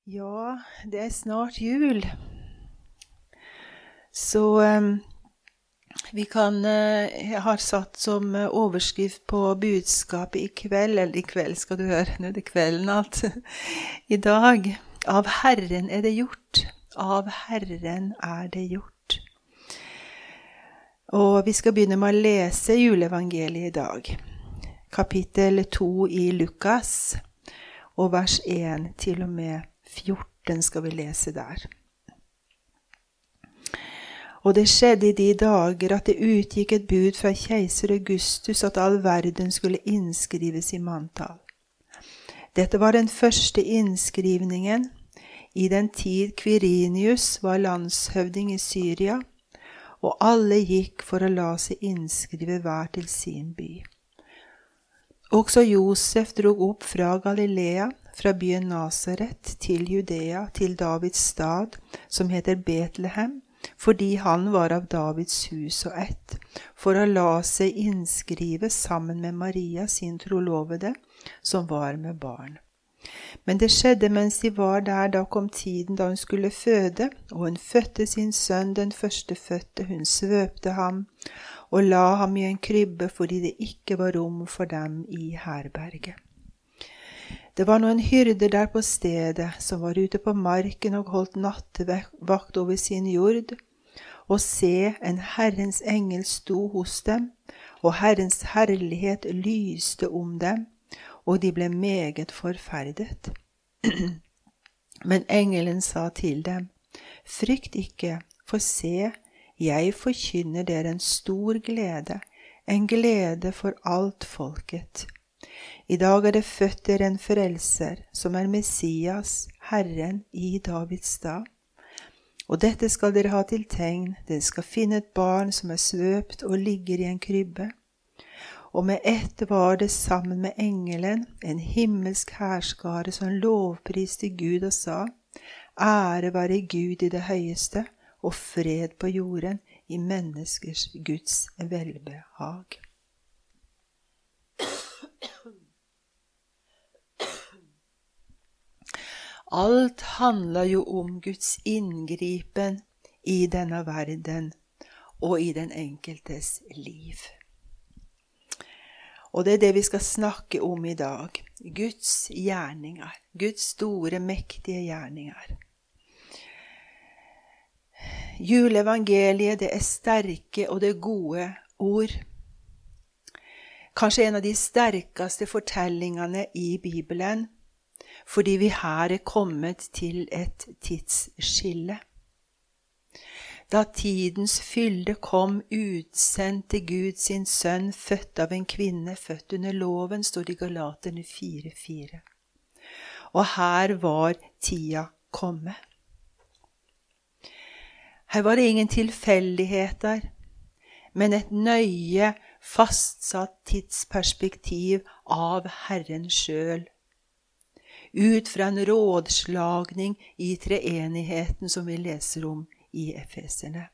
Ja, det snart jul. Så jeg har satt som overskrift på budskapet i kveld, eller i kveld skal du høre, nå det kvelden alt, i dag. Av Herren det gjort, av Herren det gjort. Og vi skal begynne med å lese juleevangeliet i dag. Kapittel 2 i Lukas, og vers 1 til og med 14 skal vi lese der. Og det skjedde i de dager at det utgikk et bud fra keiser Augustus at all verden skulle innskrives i manntall. Dette var den første innskrivningen i den tid Quirinius var landshøvding i Syria, og alle gikk for å la seg innskrive hver til sin by. Også Josef drog opp fra Galilea, fra byen Nazaret til Judea, til Davids stad, som heter Betlehem, fordi han var av Davids hus og ett, for å la seg innskrive sammen med Maria, sin trolovede, som var med barn. Men det skjedde mens de var der, da kom tiden da hun skulle føde, og hun fødte sin sønn, den førstefødte, hun svøpte ham, og la ham i en krybbe fordi det ikke var rom for dem i herberget. Det var noen hyrder der på stedet, som var ute på marken og holdt nattevakt over sin jord, og se, en Herrens engel sto hos dem, og Herrens herlighet lyste om dem, og de ble meget forferdet. Men engelen sa til dem, frykt ikke, for se, jeg forkynner dere en stor glede, en glede for alt folket. I dag det født dere en frelser, som Messias, Herren i Davids stad. Og dette skal dere ha til tegn, dere skal finne et barn som svøpt og ligger i en krybbe. Og med ett var det sammen med engelen en himmelsk hærskare som lovpriste Gud og sa, ære være Gud i det høyeste, og fred på jorden i menneskers Guds velbehag. Alt handler jo om Guds inngripen i denne verden og i den enkeltes liv. Og det det vi skal snakke om i dag. Guds gjerninger. Guds store, mektige gjerninger. Juleevangeliet, det sterke og det gode ord. Kanskje en av de sterkeste fortellingene i Bibelen, fordi vi her kommet til et tidsskille. Da tidens fylde kom, utsendte Gud sin sønn, født av en kvinne, født under loven, står det i Galaterne 4:4. Og her var tida kommet. Her var det ingen tilfeldigheter, men et nøye fastsatt tidsperspektiv av Herren selv. Ut fra en rådslagning i treenigheten som vi leser om i Efeserne.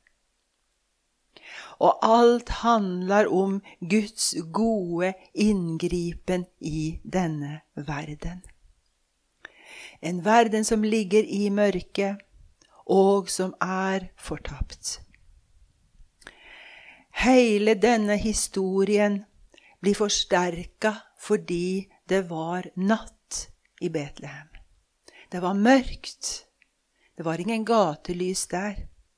Og alt handler om Guds gode inngripen i denne verden. En verden som ligger i mørke, og som fortapt. Hele denne historien blir forsterket fordi det var natt i Betlehem. Det var mørkt. Det var ingen gatelys der.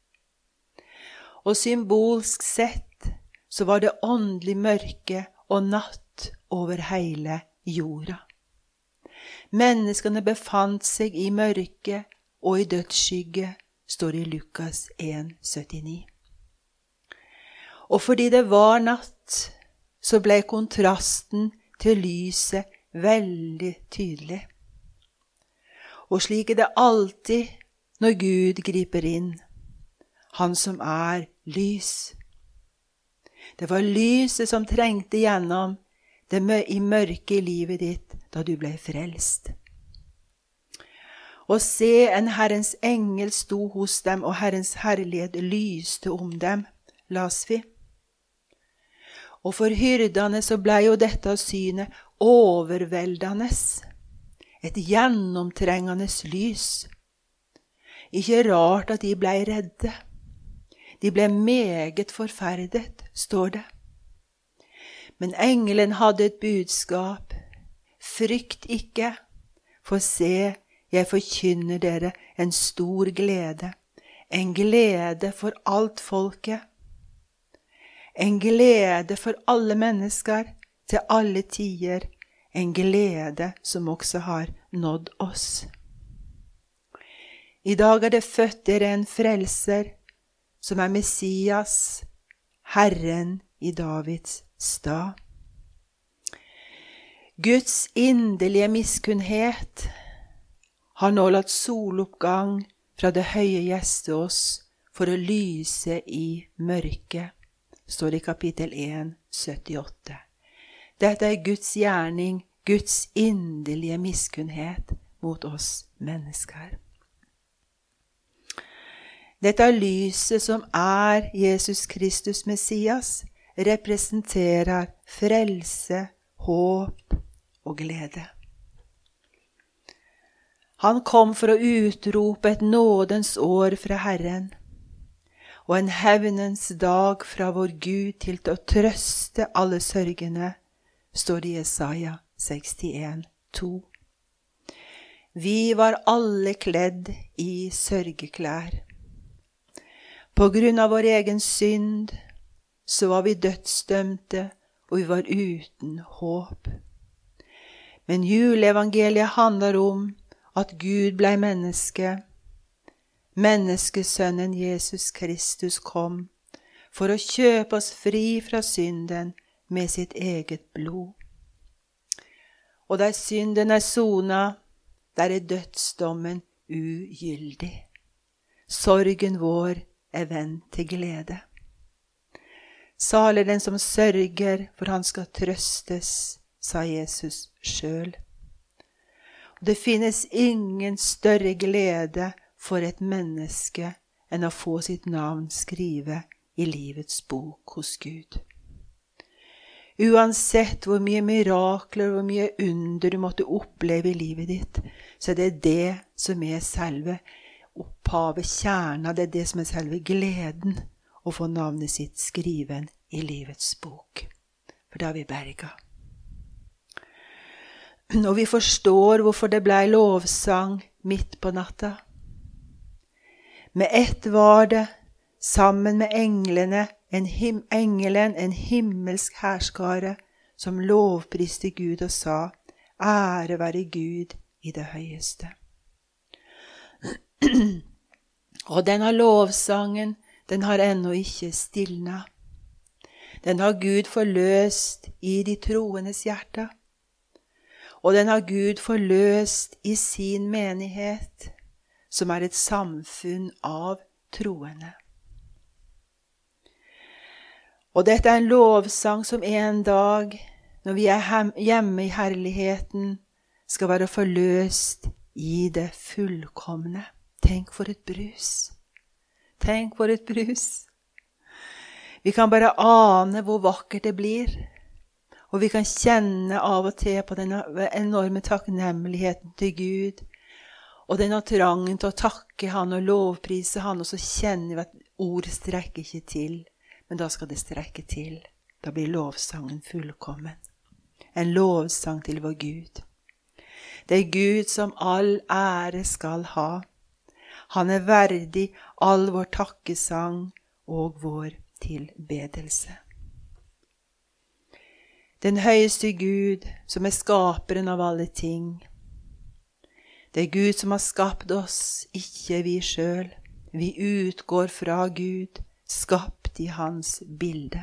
Og symbolsk sett så var det åndelig mørke og natt over hele jorda. Menneskene befant seg i mørke og i dødsskygge, står det i Lukas 1:79. Og fordi det var natt, så ble kontrasten til lyset veldig tydelig. Og slik det alltid når Gud griper inn, han som lys. Det var lyset som trengte gjennom det i mørke i livet ditt da du ble frelst. Og se, en Herrens engel sto hos dem, og Herrens herlighet lyste om dem, las vi. Og for hyrdene så ble jo dette synet overveldende. et gjennomtrengende lys. Ikke rart at de ble redde. De ble meget forferdet, står det. Men engelen hadde et budskap. Frykt ikke, for se, jeg forkynner dere en stor glede. En glede for alt folket. En glede for alle mennesker, til alle tider. En glede som også har nådd oss. I dag det født dere en frelser, som Messias, Herren i Davids stad. Guds inderlige miskunnhet har nå latt soloppgang fra det høye gjeste oss for å lyse i mørket, står det i kapittel 1, 78. Dette er Guds gjerning, Guds inderlige miskunnhet mot oss mennesker. Dette lyset som er Jesus Kristus Messias, representerer frelse, håp og glede. Han kom for å utrope et nådens år fra Herren, og en hevnens dag fra vår Gud til å trøste alle sørgende, står det i Jesaja 61, 2. Vi var alle kledd i sørgeklær. På grunn av vår egen synd, så var vi dødsdømte, og vi var uten håp. Men juleevangeliet handler om at Gud ble menneske. Menneskesønnen Jesus Kristus kom for å kjøpe oss fri fra synden med sitt eget blod. Og der synden er sonet, der er dødsdommen ugyldig. Sorgen vår er vendt til glede. Salig den som sørger, for han skal trøstes, sa Jesus selv. Det finnes ingen større glede for et menneske enn å få sitt navn skrive i livets bok hos Gud. Uansett hvor mye mirakler og hvor mye under du måtte oppleve i livet ditt, så er det det som er selve opphavet, kjernen, det er det som er selve gleden, å få navnet sitt skriven i livets bok. For da er vi berga. Og vi forstår hvorfor det ble lovsang midt på natta. Med ett var det, sammen med englene, en himmelsk herskare, som lovpriste Gud og sa, ære være Gud i det høyeste. Og denne lovsangen, den har ennå ikke stilnet. Den har Gud forløst i de troendes hjerte. Og den har Gud forløst i sin menighet, som er et samfunn av troende. Og dette er en lovsang som en dag, når vi er hjemme i herligheten, skal være forløst i det fullkomne. Tenk for et brus. Tenk for et brus. Vi kan bare ane hvor vakkert det blir. Og vi kan kjenne av og til på den enorme takknemligheten til Gud. Og denne trangen til å takke han og lovprise han. Og så kjenner vi at ord strekker ikke til. Men da skal det strekke til. Da blir lovsangen fullkommen. En lovsang til vår Gud. Det er Gud som all ære skal ha. Han er verdig all vår takkesang og vår tilbedelse. Den høyeste Gud, som er skaperen av alle ting. Det er Gud som har skapt oss, ikke vi selv. Vi utgår fra Gud, skapt i hans bilde.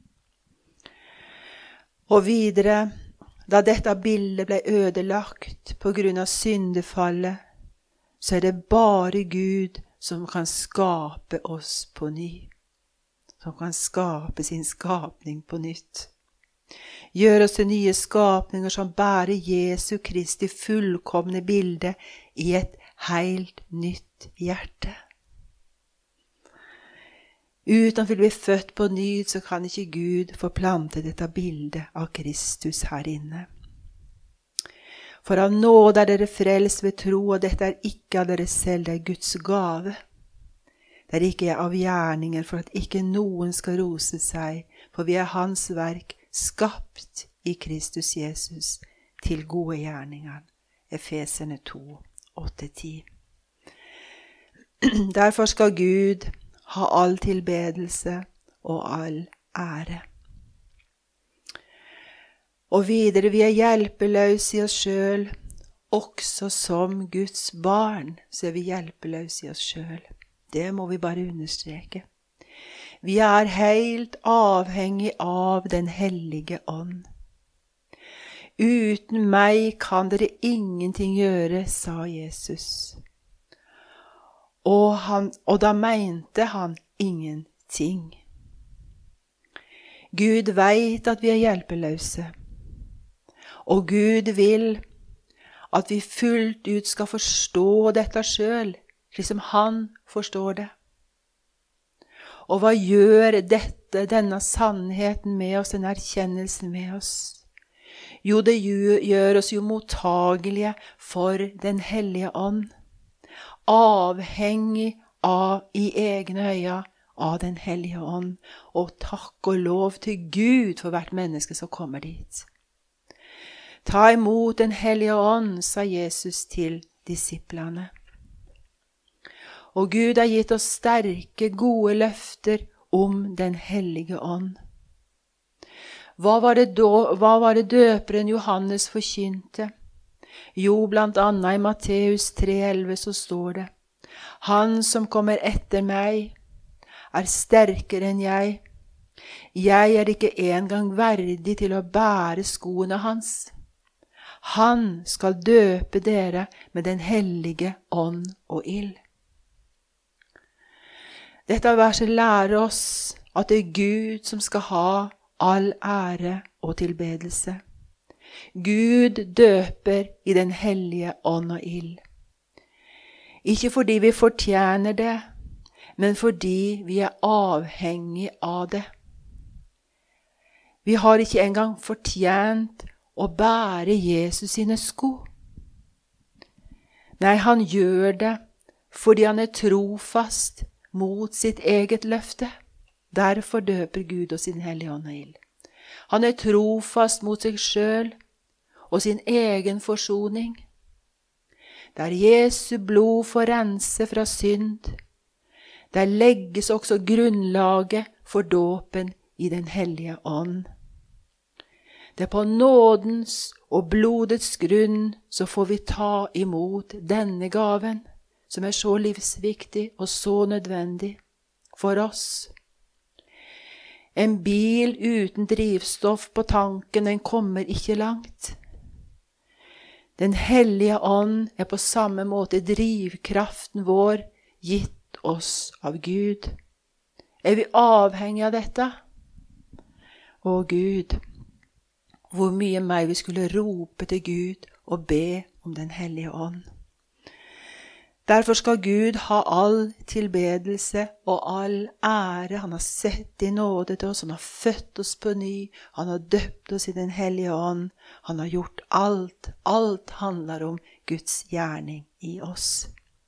Og videre, da dette bildet ble ødelagt på grunn av syndefallet, så er det bare Gud som kan skape oss på ny. Som kan skape sin skapning på nytt. Gjør oss til nye skapninger som bærer Jesu Kristi fullkomne bilde i et helt nytt hjerte. Uten at vi blir født på ny, så kan ikke Gud forplante dette bildet av Kristus her inne. For av nåde dere frelst ved tro, og dette ikke av dere selv, det Guds gave. Det ikke av gjerninger, for at ikke noen skal rose seg, for vi hans verk, skapt i Kristus Jesus, til gode gjerninger. Efeserne 2, 8-10. Derfor skal Gud ha all tilbedelse og all ære. Og videre, vi hjelpeløse i oss selv, også som Guds barn, så vi hjelpeløse i oss selv. Det må vi bare understreke. Vi helt avhengig av den hellige ånd. Uten meg kan dere ingenting gjøre, sa Jesus. Og da mente han ingenting. Gud vet at vi hjelpeløse. Og Gud vil at vi fullt ut skal forstå dette selv, slik som han forstår det. Og hva gjør denne sannheten med oss, den erkjennelsen med oss? Jo, det gjør oss jo mottagelige for den hellige ånd. Avhengig av i egne øyne av den hellige ånd. Og takk og lov til Gud for hvert menneske som kommer dit. Ta imot den hellige ånd, sa Jesus til disiplene. Og Gud har gitt oss sterke, gode løfter om den hellige ånd. Hva var det døperen Johannes forkynte? Jo, blant annet i Matteus 3,11 så står det: Han som kommer etter meg sterkere enn jeg. Jeg ikke engang verdig til å bære skoene hans. Han skal døpe dere med den hellige ånd og ild. Dette verset lærer oss at det Gud som skal ha all ære og tilbedelse. Gud døper i den hellige ånd og ild. Ikke fordi vi fortjener det, men fordi vi avhengig av det. Vi har ikke engang fortjent å bære Jesus sine sko. Nei, han gjør det fordi han trofast mot sitt eget løfte. Derfor døper Gud oss i den hellige ånd og ild. Han trofast mot seg selv og sin egen forsoning. Der Jesu blod får rense fra synd, der legges også grunnlaget for dåpen i den hellige ånd. Det på nådens og blodets grunn så får vi ta imot denne gaven, som så livsviktig og så nødvendig for oss. En bil uten drivstoff på tanken, den kommer ikke langt. Den hellige ånd på samme måte drivkraften vår, gitt oss av Gud. Vi avhengig av dette? Å Gud, hvor mye mer vi skulle rope til Gud og be om den hellige ånd. Derfor skal Gud ha all tilbedelse og all ære. Han har sett i nåde til oss, han har født oss på ny, han har døpt oss i den hellige ånd. Han har gjort alt. Alt handler om Guds gjerning i oss.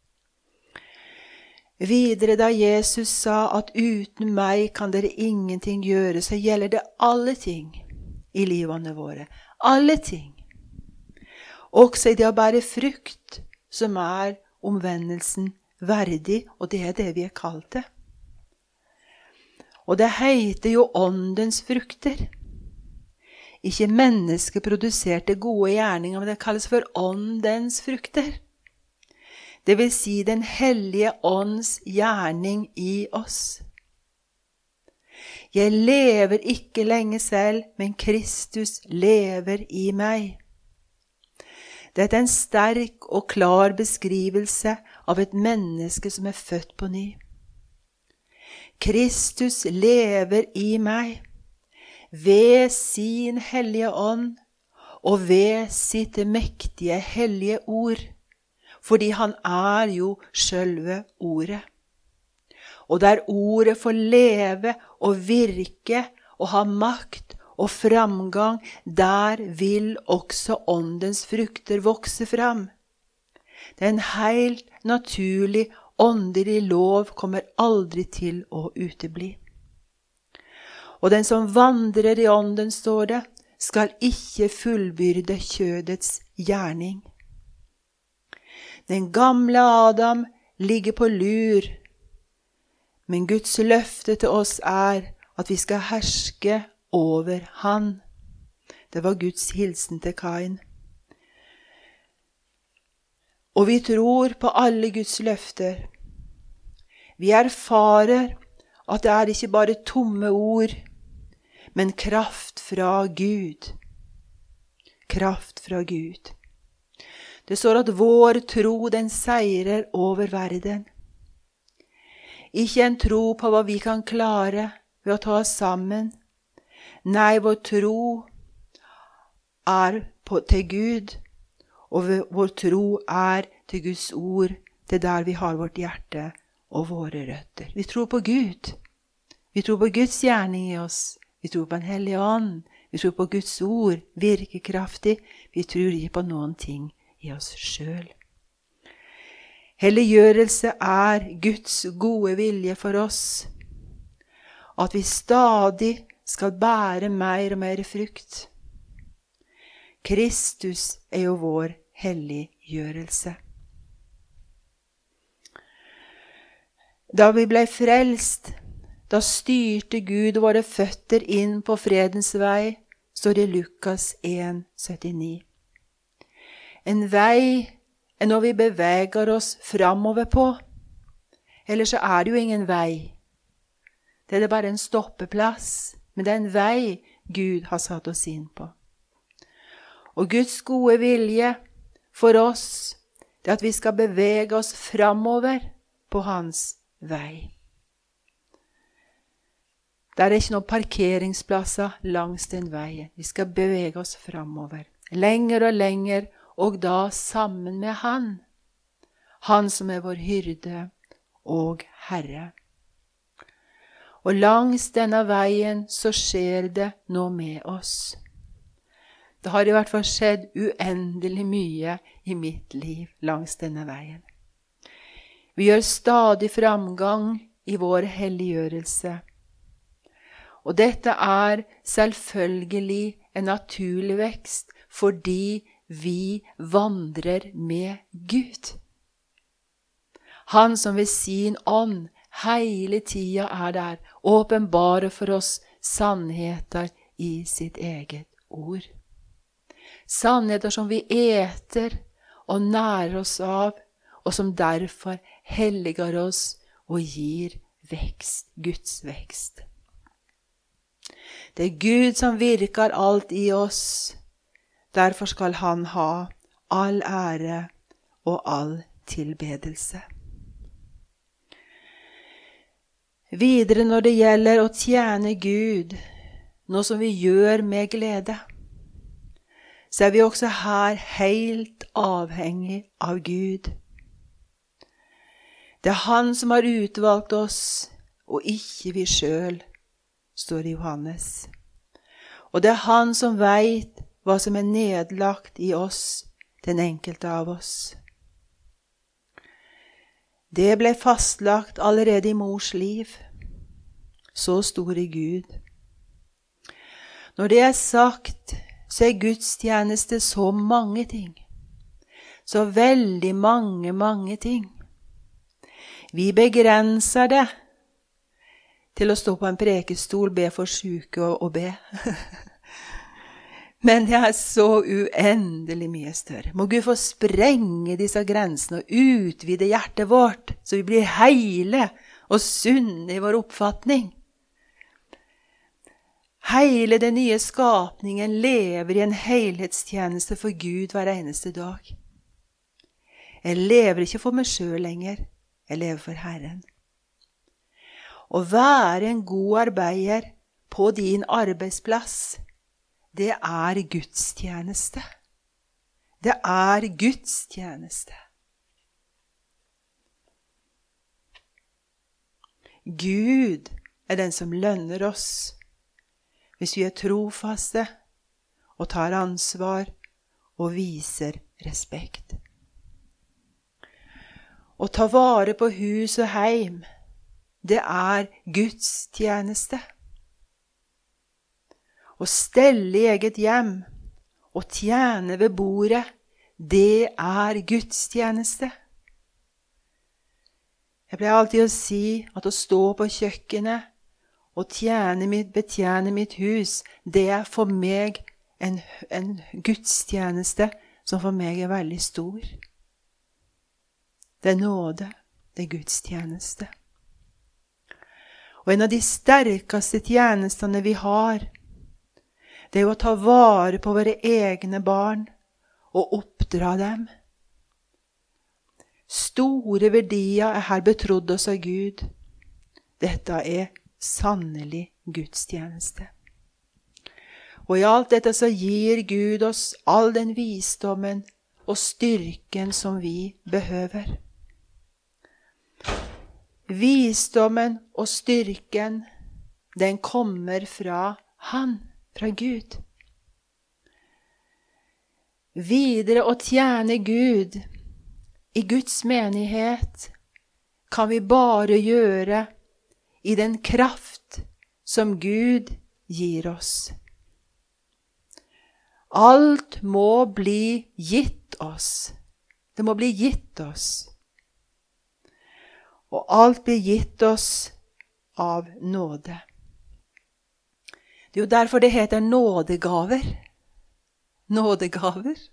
Videre da Jesus sa at uten meg kan dere ingenting gjøre, så gjelder det alle ting i livene våre. Alle ting. Også i det å bære frukt, som omvendelsen verdig, og det det vi kalt det. Og det heter jo åndens frukter. Ikke menneskeproduserte gode gjerninger, men det kalles for åndens frukter. Det vil si den hellige ånds gjerning i oss. Jeg lever ikke lenge selv, men Kristus lever i meg. Dette en sterk og klar beskrivelse av et menneske som født på ny. Kristus lever i meg ved sin hellige ånd og ved sitt mektige hellige ord, fordi han jo selve ordet. Og der ordet får leve og virke og ha makt og framgang, der vil også åndens frukter vokse fram. Det er en helt naturlig åndelig lov kommer aldri til å utebli. Og den som vandrer i ånden, står det, skal ikke fullbyrde kjødets gjerning. Den gamle Adam ligger på lur, men Guds løfte til oss er at vi skal herske over han. Det var Guds hilsen til Kain. Og vi tror på alle Guds løfter. Vi erfarer at det er ikke bare tomme ord, men kraft fra Gud. Kraft fra Gud. Det står at vår tro den seirer over verden. Ikke en tro på hva vi kan klare ved å ta oss sammen. Nei, vår tro er til Gud, og vår tro er til Guds ord, til der vi har vårt hjerte og våre røtter. Vi tror på Gud. Vi tror på Guds gjerning i oss. Vi tror på en hellig ånd. Vi tror på Guds ord, virkekraftig. Vi tror ikke på noen ting i oss selv. Helliggjørelse er Guds gode vilje for oss. At vi stadig skal bære mer og mer frukt. Kristus er jo vår helliggjørelse. Da vi ble frelst, da styrte Gud våre føtter inn på fredens vei, står det i Lukas 1,79. En vei er når vi beveger oss framover på. Ellers så er det jo ingen vei. Det er bare en stoppeplass, men det er en vei Gud har satt oss inn på. Og Guds gode vilje for oss, det er at vi skal bevege oss framover på hans vei. Det er ikke noen parkeringsplasser langs den veien. Vi skal bevege oss framover. Lenger og lenger, og da sammen med han. Han som er vår hyrde og Herre. Og langs denne veien så skjer det noe med oss. Det har i hvert fall skjedd uendelig mye i mitt liv langs denne veien. Vi gjør stadig framgang i vår helliggjørelse. Og dette er selvfølgelig en naturlig vekst, fordi vi vandrer med Gud. Han som ved sin ånd hele tida er der, åpenbarer for oss sannheter i sitt eget ord. Sannheter som vi eter og nærer oss av, og som derfor helliger oss og gir vekst, Guds vekst. Det er Gud som virker alt i oss. Derfor skal han ha all ære og all tilbedelse. Videre når det gjelder å tjene Gud, noe som vi gjør med glede, så er vi også her helt avhengig av Gud. Det er han som har utvalgt oss, og ikke vi selv, står i Johannes. Og det er han som vet hva som er nedlagt i oss, den enkelte av oss. Det ble fastlagt allerede i mors liv. Så store Gud. Når det er sagt, så er gudstjeneste så mange ting. Så veldig mange ting. Vi begrenser det til å stå på en prekestol, be for syke og be. Men det er så uendelig mye større. Må Gud få sprenge disse grensene og utvide hjertet vårt, så vi blir hele og sunne i vår oppfatning. Hele den nye skapningen lever i en helhetstjeneste for Gud hver eneste dag. Jeg lever ikke for meg selv lenger, jeg lever for Herren. Å være en god arbeider på din arbeidsplass, det er gudstjeneste. Det er gudstjeneste. Gud er den som lønner oss. hvis vi er trofaste og tar ansvar og viser respekt. Å ta vare på hus og heim, det er Guds tjeneste. Å stelle i eget hjem og tjene ved bordet, det er Guds tjeneste. Jeg pleier alltid å si at å stå på kjøkkenet og betjene mitt hus, det er for meg en gudstjeneste som for meg er veldig stor. Det er nåde, det er gudstjeneste. Og en av de sterkeste tjenestene vi har, det er å ta vare på våre egne barn og oppdra dem. Store verdier er her betrodd oss av Gud. Dette er sannelig gudstjeneste. Og i alt dette så gir Gud oss all den visdommen og styrken som vi behøver. Visdommen og styrken, den kommer fra Han, fra Gud. Videre å tjene Gud i Guds menighet kan vi bare gjøre i den kraft som Gud gir oss. Alt må bli gitt oss. Det må bli gitt oss. Og alt blir gitt oss av nåde. Det er jo derfor det heter nådegaver. Nådegaver.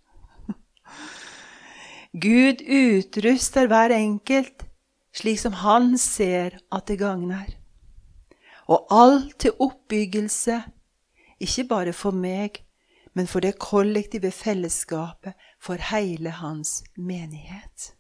Gud utruster hver enkelt slik som han ser at det gagner. Og alt til oppbyggelse, ikke bare for meg, men for det kollektive fellesskapet, for hele hans menighet.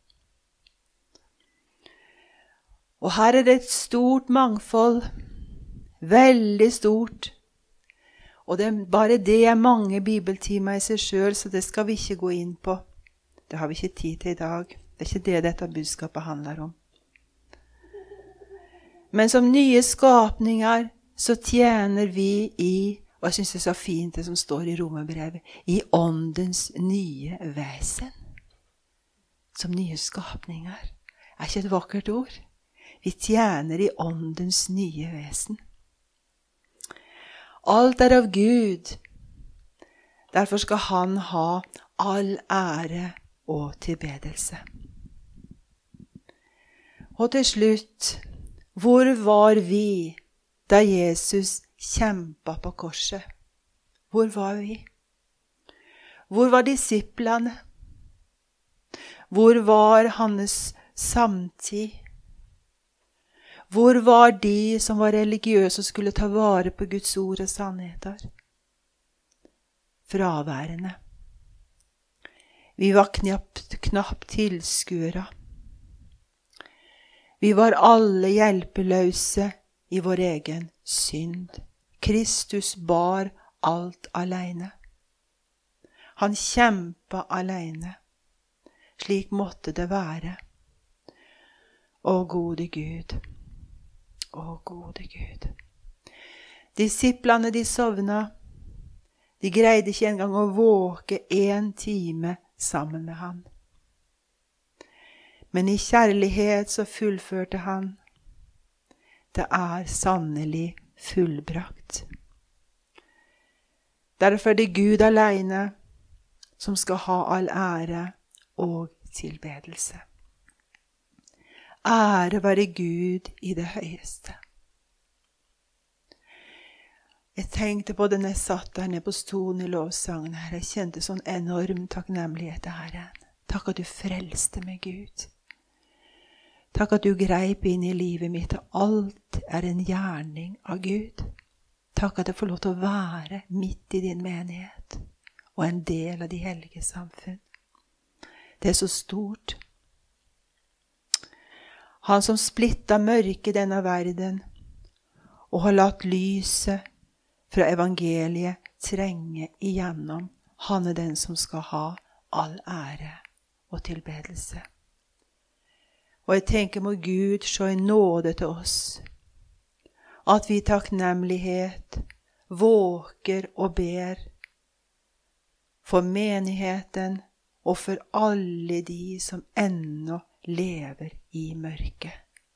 Og her er det et stort mangfold, veldig stort. Og bare det er mange bibeltimer i seg selv, så det skal vi ikke gå inn på. Det har vi ikke tid til i dag. Det er ikke det dette budskapet handler om. Men som nye skapninger så tjener vi i, og jeg synes det er så fint det som står i Romerbrevet, i åndens nye vesen. Som nye skapninger. Er ikke et vakkert ord? Vi tjener i åndens nye vesen. Alt er av Gud. Derfor skal han ha all ære og tilbedelse. Og til slutt, hvor var vi da Jesus kjempet på korset? Hvor var vi? Hvor var disiplene? Hvor var hans samtid? Hvor var de som var religiøse og skulle ta vare på Guds ord og sannheter? Fraværende. Vi var knapt tilskuere. Vi var alle hjelpeløse i vår egen synd. Kristus bar alt alene. Han kjempet alene. Slik måtte det være. Å gode Gud. Å gode Gud. Disiplene de sovna. De greide ikke engang å våke 1 time sammen med han. Men i kjærlighet så fullførte han. Det er sannelig fullbrakt. Derfor er det Gud alene som skal ha all ære og tilbedelse. Ære være Gud i det høyeste. Jeg tenkte på det når jeg satt der nede på stolen i lovsangen her. Jeg kjente sånn enorm takknemlighet til Herren. Takk at du frelste meg, Gud. Takk at du greip inn i livet mitt, og alt er en gjerning av Gud. Takk at jeg får lov til å være midt i din menighet, og en del av de hellige samfunn. Det er så stort. Han som splittet mørket i denne verden, og har latt lyset fra evangeliet trenge igjennom, han er den som skal ha all ære og tilbedelse. Og jeg tenker må Gud se i nåde til oss, at vi i takknemlighet våker og ber for menigheten og for alle de som ennå lever i mørket.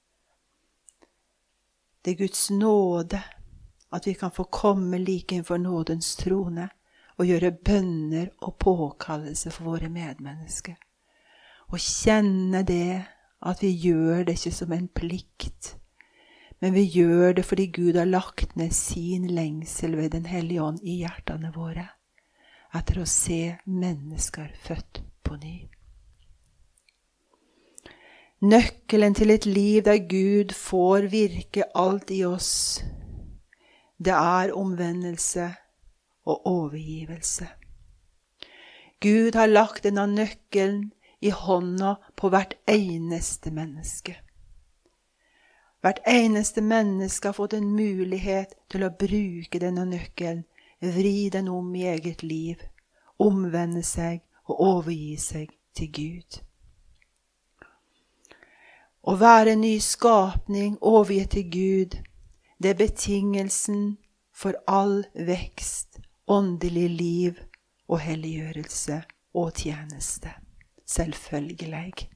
Det er Guds nåde at vi kan få komme like innenfor nådens trone og gjøre bønner og påkallelse for våre medmennesker. Og kjenne det at vi gjør det ikke som en plikt, men vi gjør det fordi Gud har lagt ned sin lengsel ved den hellige ånd i hjertene våre, etter å se mennesker født på ny. Nøkkelen til et liv der Gud får virke alt i oss, det er omvendelse og overgivelse. Gud har lagt denne nøkkelen i hånda på hvert eneste menneske. Hvert eneste menneske har fått en mulighet til å bruke denne nøkkelen, vri den om i eget liv, omvende seg og overgi seg til Gud. Å være en ny skapning overgitt til Gud, det er betingelsen for all vekst, åndelig liv og helliggjørelse og tjeneste. Selvfølgelig.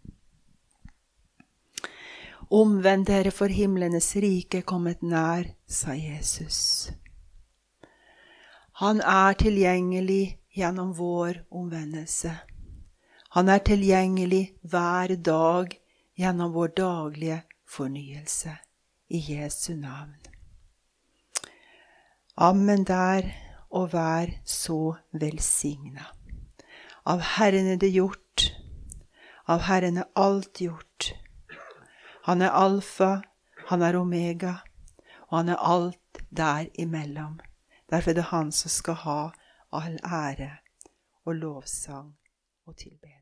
Omvend dere, for himlenes rike er kommet nær, sa Jesus. Han er tilgjengelig gjennom vår omvendelse. Han er tilgjengelig hver dag gjennom vår daglige fornyelse. I Jesu navn. Amen der, og vær så velsignet. Av Herren er det gjort, av Herren er alt gjort. Han er alfa, han er omega, og han er alt der imellom. Derfor er det han som skal ha all ære og lovsang og tilbedelse.